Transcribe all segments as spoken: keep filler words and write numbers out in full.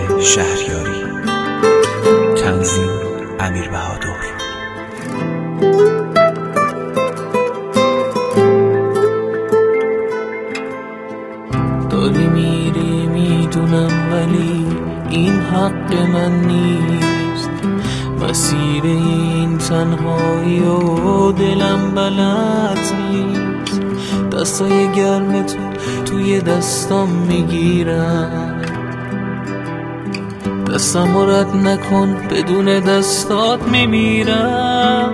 شهریاری. تنظیم امیر بهادر. داری میری میدونم ولی این حق من نیست. مسیر این تنهایی و دلم بلد نیست. دستای گرم تو توی دستام میگیرم. دستم رد نکن بدون دستات میمیرم.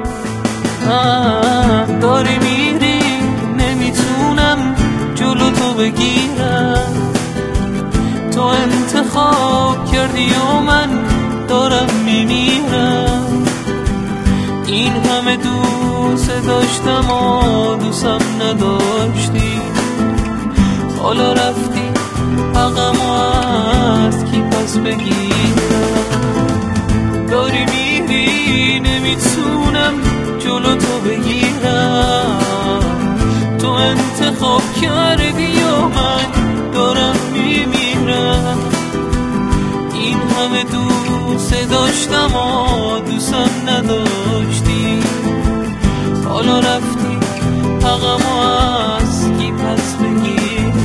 داری میری نمیتونم جلو تو بگیرم. تو انتخاب کردی و من دارم میمیرم. این همه دوست داشتم و دوستم نداشتی. حالا رفتی حقمو از کی پس بگیرم. داری میری نمیتونم جلو تو بگیرم. تو انتخاب کردی و من دارم میمیرم. این همه دوست داشتم و دوستم نداشتی. حالا رفتی حقمو از کی پس بگیرم.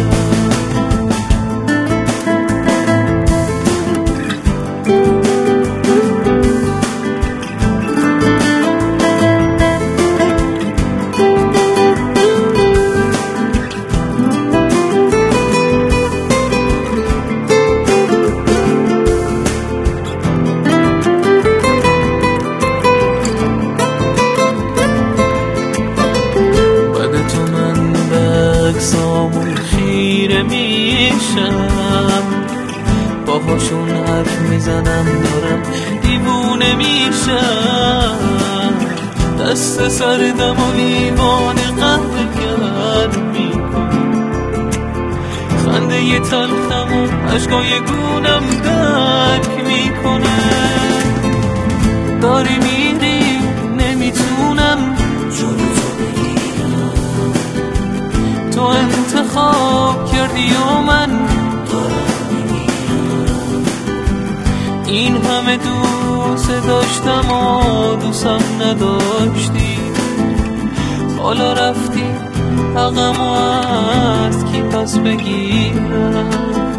اجسامون خیره میشم. باهاشون حرف میزنم دارم دیوونه میشم. دست سردم و لیوان قهوه گرم میکنم. خنده ی تلخم و عشقای گونم درک میکنه. داری میری نمیتونم جلو تو بگیرم. تو انتخاب کردی و من دارم میمیرم. این همه دوست داشتم و دوستم نداشتی. حالا رفتی حقمو از کی پس بگیرم.